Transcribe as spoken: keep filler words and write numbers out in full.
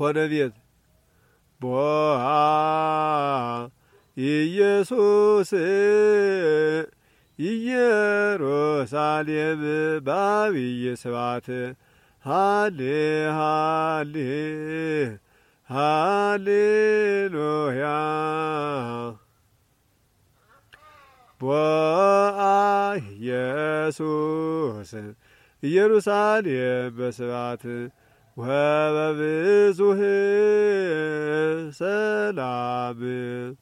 ኮነ ቤት ቦአ ኢየሱስ ኢየሩሳሌም በአብይ ስብሐት ሃሌ ሃሌ ሃሌሉያ ቦአ ኢየሱስ ኢየሩሳሌም በስብሐት ወበብዙሕ ሰላም